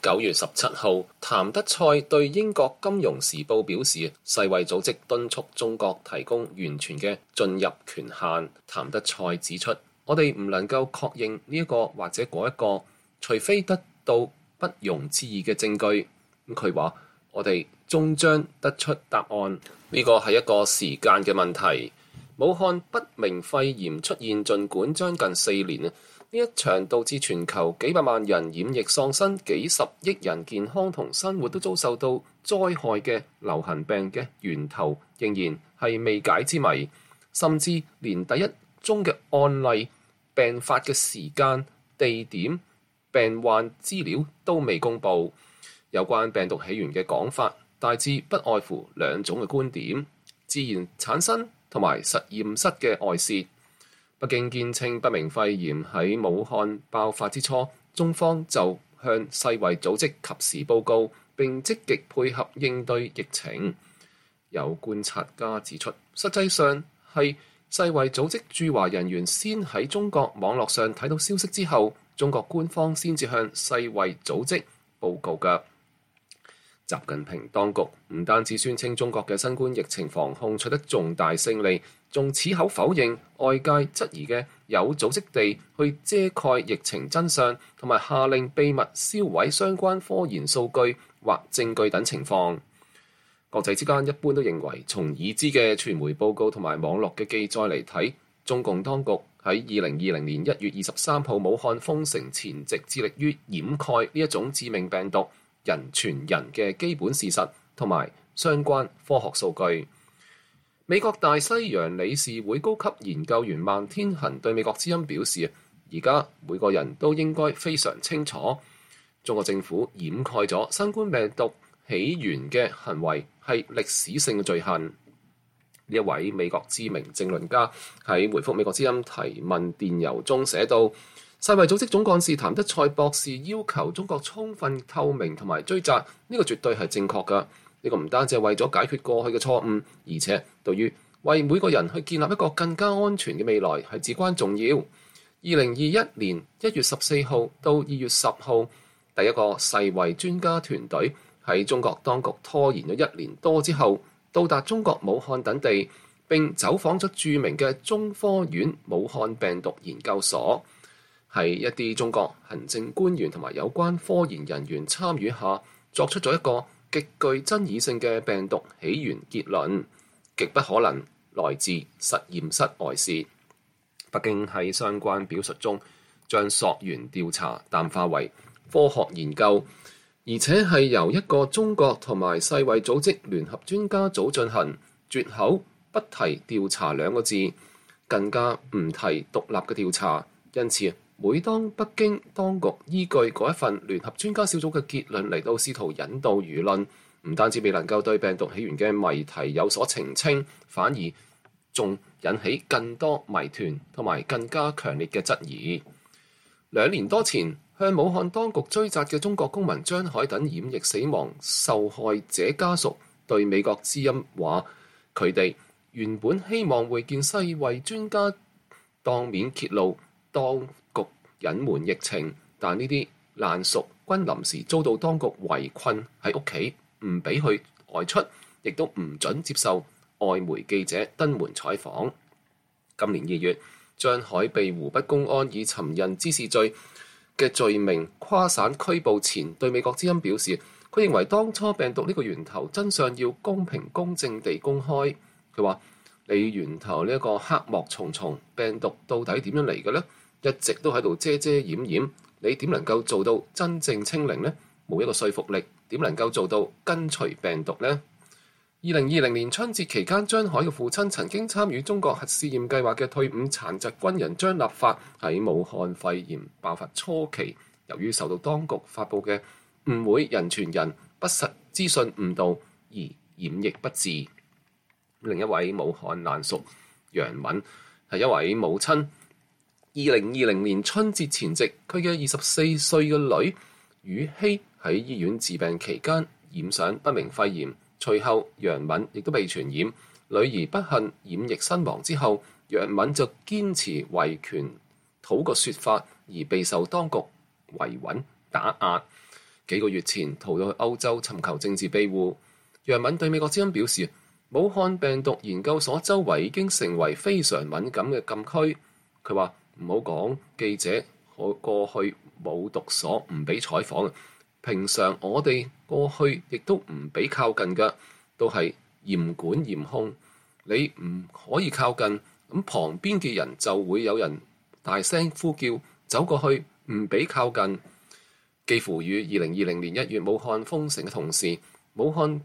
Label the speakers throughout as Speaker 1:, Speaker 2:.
Speaker 1: 9月17號，譚德塞對英國金融時報表示，世衛組織敦促中國提供完全嘅進入權限。譚德塞指出，我哋唔能夠確認呢一個或者嗰一個，除非得到不容置疑嘅證據。佢話：我哋終將得出答案。呢個係一個時間嘅問題。武漢不明肺炎出現，儘管將近4年，呢一場導致全球幾百萬人染疫喪生、幾十億人健康同生活都遭受到災害嘅流行病嘅源頭，仍然係未解之謎，甚至連第一宗嘅案例病發嘅時間、地點、病患資料都未公佈。有關病毒起源嘅講法，大致不外乎2種嘅觀點：自然產生同埋實驗室嘅外泄。北京堅稱不明肺炎喺武漢爆發之初，中方就向世衛組織及時報告，並積極配合應對疫情。有觀察家指出，實際上係世衛組織駐華人員先喺中國網絡上睇到消息之後，中國官方先至向世衛組織報告嘅。習近平當局唔單止宣稱中國嘅新冠疫情防控取得重大勝利，仲矢口否認外界質疑嘅有組織地去遮蓋疫情真相，同埋下令秘密銷毀相關科研數據或證據等情況。國際之間一般都認為，從已知嘅傳媒報告同埋網絡嘅記載嚟睇，中共當局喺2020年1月23號武漢封城前夕，致力於掩蓋呢一種致命病毒人傳人嘅基本事實同埋相關科學數據。美國大西洋理事會高級研究員孟天恒對美國之音表示，而家每個人都應該非常清楚，中國政府掩蓋咗新冠病毒起源嘅行為係歷史性嘅罪行。呢一位美國知名政論家喺回覆美國之音提問電郵中寫道，世衛組織總幹事譚德塞博士要求中國充分透明同埋追責，呢個絕對係正確㗎。呢個唔單止係為咗解決過去嘅錯誤，而且對於為每個人去建立一個更加安全嘅未來係至關重要。2021年1月14號到2月10號，第一個世衛專家團隊喺中國當局拖延咗1年多之後，到達中國武漢等地，並走訪咗著名嘅中科院武漢病毒研究所。喺一啲中國行政官員同埋有關科研人員參與下，作出咗一個極具爭議性嘅病毒起源結論，極不可能來自實驗室外泄。北京喺相關表述中，將溯源調查淡化為科學研究，而且係由一個中國同埋世衛組織聯合專家組進行，絕口不提調查2個字，更加唔提獨立嘅調查。因此，每當北京當局依據嗰一份聯合專家小組嘅結論嚟到試圖引導輿論，唔單止未能夠對病毒起源嘅謎題有所澄清，反而仲引起更多謎團同埋更加強烈嘅質疑。2年多前，向武漢當局追責嘅中國公民張海等染疫死亡受害者家屬對美國之音話，佢哋原本希望會見世衛專家，當面揭露當局隱瞞疫情，但呢啲爛熟均臨時遭到當局圍困喺屋企，唔俾去外出，亦都唔准接受外媒記者登門採訪。今年2月，張海被湖北公安以尋釁滋事罪嘅罪名跨省拘捕前，對美國之音表示，佢認為當初病毒呢個源頭真相要公平公正地公開。佢話：你源頭呢一個黑幕重重，病毒到底點樣嚟嘅呢？一直都喺度遮遮掩掩，你點能夠做到真正清零呢？冇一個說服力，點能夠做到根除病毒呢？2020年春節期間，張海嘅父親曾經參與中國核試驗計劃嘅退伍殘疾軍人張立發喺武漢肺炎爆發初期，由於受到當局發布嘅誤會人傳人不實資訊誤導而染疫不治。另一位武漢爛熟楊敏係一位母親。2020年春節前夕，佢嘅24歲嘅女羽希喺醫院治病期間染上不明肺炎，隨後楊敏亦都被傳染。女兒不幸染疫身亡之後，楊敏就堅持維權討個說法，而備受當局維穩打壓。 幾個月前逃到去歐洲尋求政治庇護。楊敏對美國之音表示，武漢病毒研究所周圍已經成為非常敏感嘅禁區。佢話唔好講記者過去冇毒所唔俾採訪，平常我哋過去亦都唔俾靠近嘅，都係嚴管嚴控。你唔可以靠近，咁旁邊嘅人就會有人大聲呼叫，走過去唔俾靠近。幾乎與2020年1月武漢封城嘅同時，武漢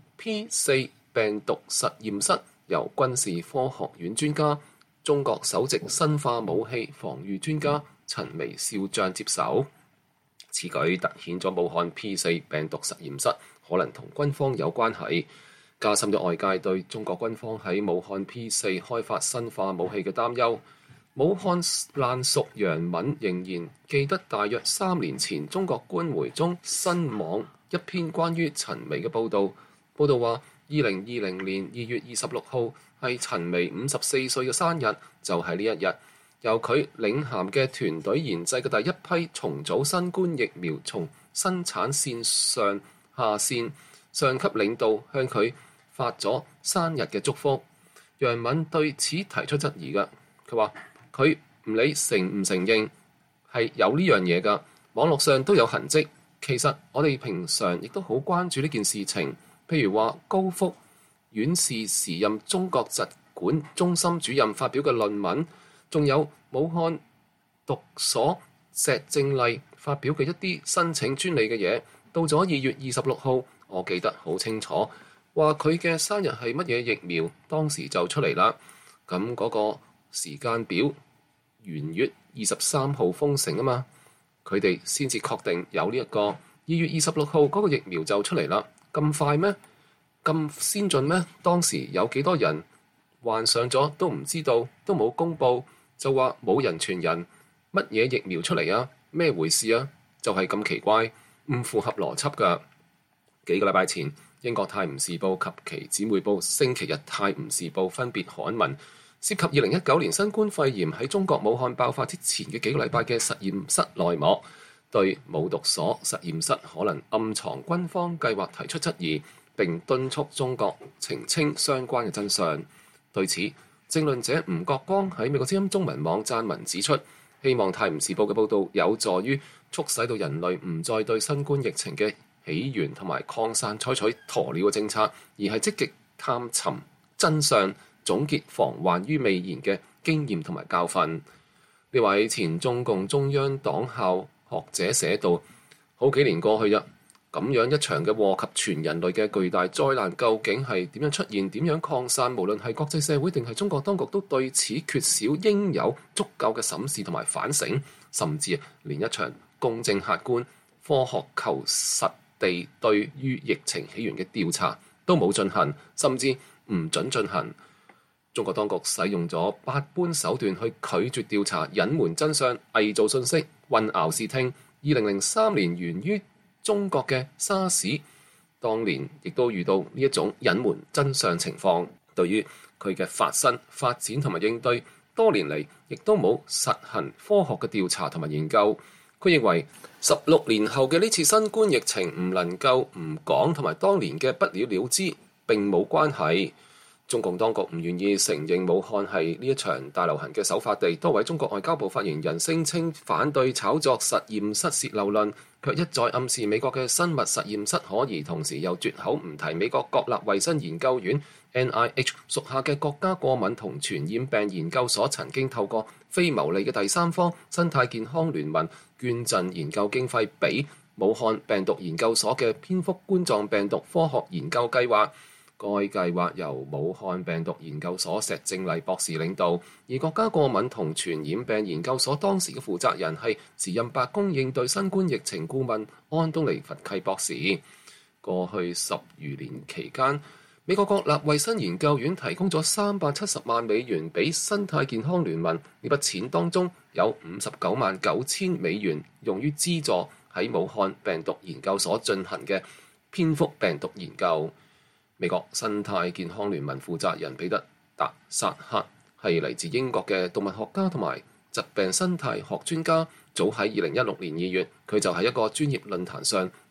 Speaker 1: P4 病毒實驗室由軍事科學院專家、中國首席生化武器防禦專家陳微少將接手。此舉凸顯咗武漢 P4 病毒實驗室可能同軍方有關係，加深咗外界對中國軍方喺武漢 P4 開發生化武器嘅擔憂。武漢爛熟楊敏仍然記得大約3年前中國官媒中新網一篇關於陳微嘅報導。報導話2020年2月26號係陳微54歲嘅生日，就係呢一日，由佢領銜嘅團隊研製嘅第一批重組新冠疫苗從生產線上下線，上級領導向佢發咗生日嘅祝福。楊敏對此提出質疑嘅，佢話佢唔理承唔承認係有呢樣嘢㗎，網絡上都有痕跡。其實我哋平常亦都好關注呢件事情，譬如話高福院士時任中國疾管中心主任發表嘅論文，仲有武漢毒所石正麗發表嘅一啲申請專利嘅嘢。到咗2月26號，我記得好清楚，話佢嘅生日係乜嘢疫苗，當時就出嚟啦。咁嗰個時間表，元月23號封城啊嘛，佢哋先至確定有呢一個。2月26號嗰個疫苗就出嚟啦，咁快咩？咁先進咩？當時有幾多人患上咗都唔知道，都冇公佈，就話冇人傳人，乜嘢疫苗出嚟啊？咩回事啊？就係咁奇怪，唔符合邏輯㗎。幾個禮拜前，英國《泰晤士報》及其姊妹報《星期日泰晤士報》分別刊文，涉及2019年新冠肺炎喺中國武漢爆發之前嘅幾個禮拜嘅實驗室內幕，對武毒所實驗室可能暗藏軍方計劃提出質疑，並敦促中國澄清相關嘅真相。對此，政論者吳國光喺美國之音中文網撰文指出，希望《泰晤士報》嘅報導有助於促使到人類唔再對新冠疫情嘅起源同埋擴散採取鴕鳥嘅政策，而係積極探尋真相，總結防患於未然嘅經驗同埋教訓。呢位前中共中央黨校學者寫道：好幾年過去啦，咁樣一場嘅禍及全人類嘅巨大災難，究竟係點樣出現、點樣擴散？無論係國際社會定係中國當局，都對此缺少應有足夠嘅審視同埋反省，甚至連一場公正客觀、科學求實地對於疫情起源嘅調查都冇進行，甚至唔准進行。中國當局使用咗百般手段去拒絕調查、隱瞞真相、偽造信息、混淆視聽。2003年源於中國嘅沙士，當年亦都遇到呢一種隱瞞真相情況。對於佢嘅發生、發展同埋應對，多年嚟亦都冇實行科學嘅調查同埋研究。佢認為16年後嘅呢次新冠疫情唔能夠唔講，同埋當年嘅不了了之並冇關係。中共當局唔願意承認武漢係呢一場大流行嘅首發地，多位中國外交部發言人聲稱反對炒作實驗室洩漏論，卻一再暗示美國嘅生物實驗室可疑，同時又絕口唔提美國國立衛生研究院 NIH 屬下嘅國家過敏同傳染病研究所曾經透過非牟利嘅第三方生態健康聯盟捐贈研究經費俾武漢病毒研究所嘅蝙蝠冠狀病毒科學研究計劃。該計劃由武漢病毒研究所石正麗博士領導，而國家過敏同傳染病研究所當時嘅負責人係時任白宮應對新冠疫情顧問安東尼·佛契博士。過去10餘年期間，美國國立衛生研究院提供咗370萬美元俾生態健康聯盟，呢筆錢當中有59萬9千美元用於資助喺武漢病毒研究所進行嘅蝙蝠病毒研究。美國生態健康聯盟負責人彼得達薩克係嚟自英國嘅動物學家同埋疾病生態學專家。早喺2016年2月，佢就喺一個專業論壇上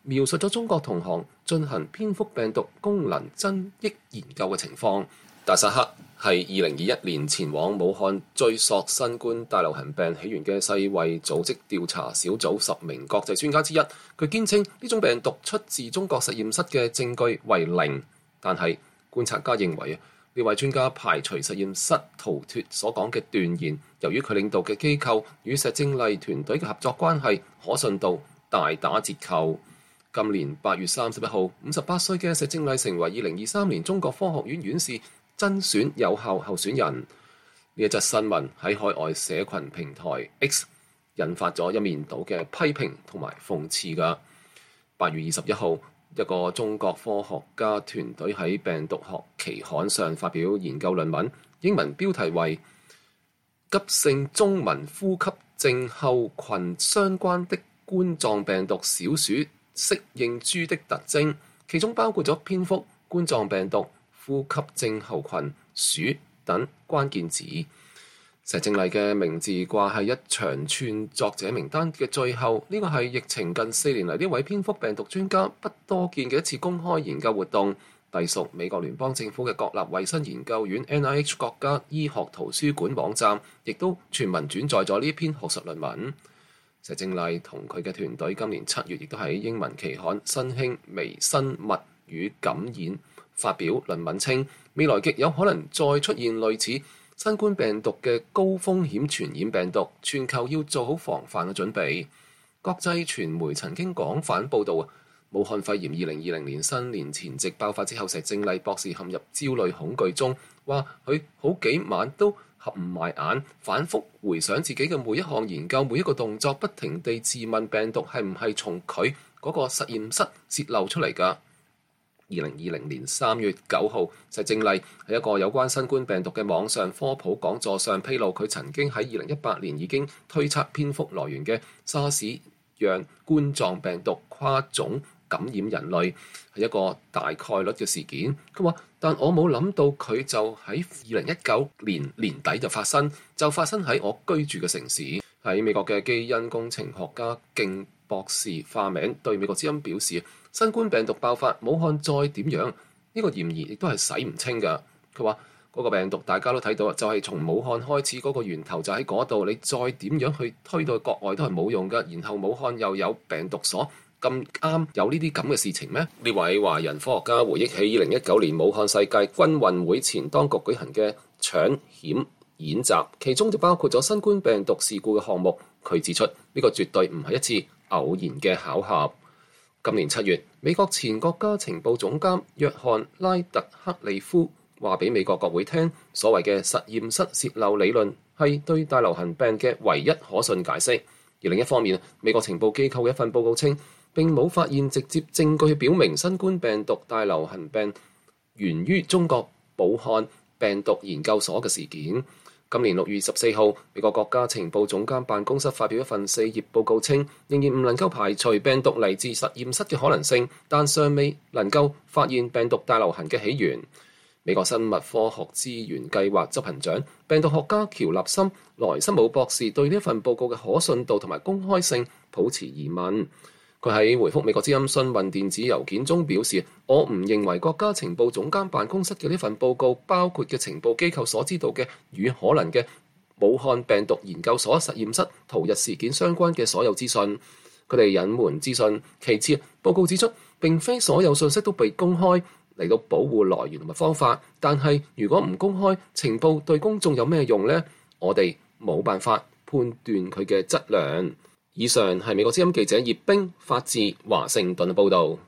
Speaker 1: 描述咗中國同行進行蝙蝠病毒功能增益研究嘅情況。大薩克係2021年前往武漢追溯新冠大流行病起源嘅世衛組織調查小組10名國際專家之一。佢堅稱呢種病毒出自中國實驗室嘅證據為零，但係觀察家認為呢位專家排除實驗室逃脫所講嘅斷言，由於佢領導嘅機構與石正麗團隊嘅合作關係，可信度大打折扣。今年8月31號，58歲嘅石正麗成為2023年中國科學院院士增選有效候選人。呢一則新聞喺海外社群平台 X 引發咗一面倒嘅批評同埋諷刺㗎。8月21號，一個中國科學家團隊喺病毒學期刊上發表研究論文，英文標題為急性中文呼吸症候群相關的冠狀病毒小鼠適應株的特徵，其中包括咗蝙蝠、冠狀病毒、呼吸症候群、鼠等關鍵字。石正麗嘅名字掛喺一長串作者名單嘅最後，呢個係疫情近4年嚟呢位蝙蝠病毒專家不多見嘅一次公開研究活動，隸屬美國聯邦政府嘅國立衛生研究院 NIH 國家醫學圖書館網站，亦都全文轉載咗呢篇學術論文。石正麗同佢嘅團隊今年7月亦都喺英文期刊《新興微生物與感染》發表論文稱，未來極有可能再出現類似新冠病毒嘅高風險傳染病毒，全球要做好防範嘅準備。國際傳媒曾經廣泛報導武漢肺炎2020年新年前夕爆發之後，石正麗博士陷入焦慮恐懼中，話佢好幾晚都合唔埋眼，反覆回想自己嘅每一項研究、每一個動作，不停地自問病毒係唔係從佢嗰個實驗室泄漏出嚟㗎。2020年3月9號，石正麗喺一個有關新冠病毒嘅網上科普講座上披露，佢曾經喺2018年已經推測蝙蝠來源嘅沙士樣冠狀病毒跨種感染人類係一個大概率嘅事件。佢話：但我冇諗到佢就喺2019年年底就發生喺我居住嘅城市。喺美國嘅基因工程學家敬博士化名對美國之音表示，新冠病毒爆發，武漢再點樣？呢個嫌疑亦都係洗唔清㗎。佢話嗰個病毒大家都睇到，就係從武漢開始，嗰個源頭就喺嗰度，你再點樣去推到國外都係冇用㗎。然後武漢又有病毒所，咁啱有呢啲咁嘅事情咩？呢位華人科學家回憶起2019年武漢世界軍運會前當局舉行嘅搶險演習，其中就包括咗新冠病毒事故嘅項目。佢指出呢個絕對唔係一次偶然嘅巧合。今年7月，美國前國家情報總監約翰拉特克利夫話俾美國國會聽，所謂嘅實驗室洩漏理論係對大流行病嘅唯一可信解釋。而另一方面，美國情報機構嘅一份報告稱，並冇發現直接證據表明新冠病毒大流行病源於中國武漢病毒研究所嘅事件。今年6月14號，美國國家情報總監辦公室發表一份4頁報告稱，仍然唔能夠排除病毒嚟自實驗室嘅可能性，但尚未能夠發現病毒大流行嘅起源。美國生物科學資源計劃執行長、病毒學家喬納森·萊斯姆博士對呢份報告嘅可信度同埋公開性抱持疑問。佢喺回覆美國之音訊問電子郵件中表示，我唔認為國家情報總監辦公室嘅呢份報告包括嘅情報機構所知道嘅與可能嘅武漢病毒研究所實驗室逃逸事件相關嘅所有資訊。佢哋隱瞞資訊。其次，報告指出並非所有信息都被公開嚟到保護來源同埋方法，但係如果唔公開情報對公眾有咩用呢？我哋冇辦法判斷佢嘅質量。以上係美國之音記者葉冰發自華盛頓嘅報導。